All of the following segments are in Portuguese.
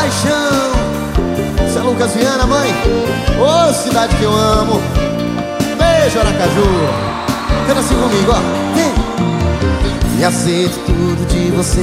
paixão. Isso é Lucas Viana, mãe. Ô, cidade que eu amo. Beijo, Aracaju. Canta assim comigo, ó. Vem. E aceito tudo de você,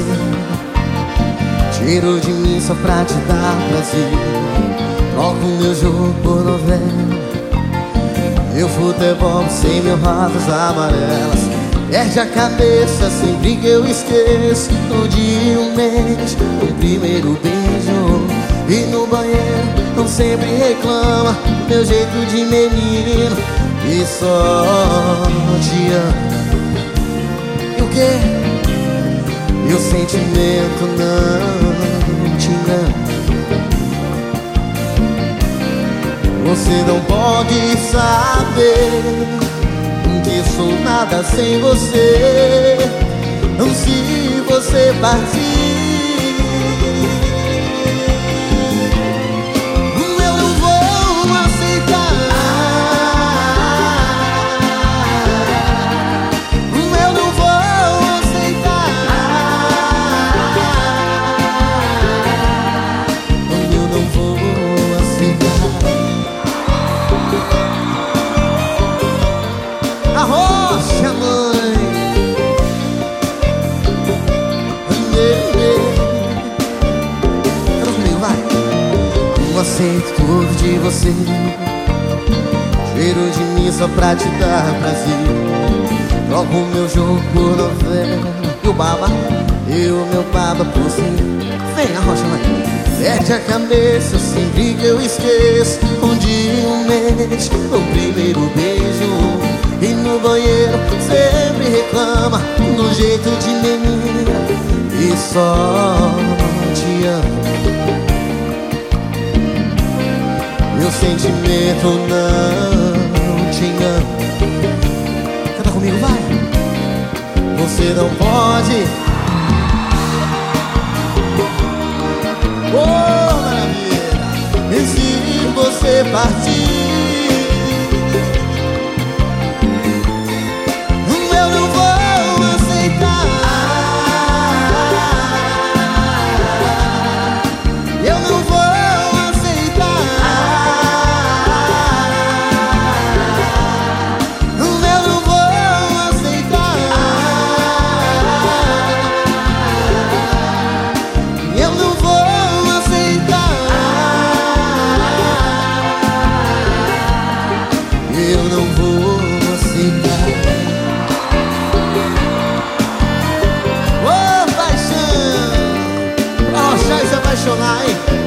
tiro de mim só pra te dar prazer. Troco meu jogo por novela, meu futebol sem mil rodas amarelas. Perde a cabeça sempre que eu esqueço no dia um mês, no primeiro beijo. E no banheiro não sempre reclama meu jeito de menino e só te amo. E o quê? E o sentimento não te engana. Você não pode saber que sou nada sem você. Se você partir, eu não vou aceitar. Eu não vou aceitar. Eu não vou aceitar. Arrocha, mãe. Canta comigo, vai. Eu aceito tudo de você, cheiro de mim só pra te dar prazer. Troco o meu jogo por novela e o baba, e o meu baba por si. Vem, arrocha, mãe. Perde a cabeça sempre que eu esqueço um dia, um mês, o primeiro beijo. E no banheiro sempre reclama do jeito de menina e só te amo. Meu sentimento não te engana. Canta comigo, vai. Você não pode. Oh, maravilha. E se você partir, eu não vou aceitar. Ô, paixão, pra arrochar e se apaixonar, hein?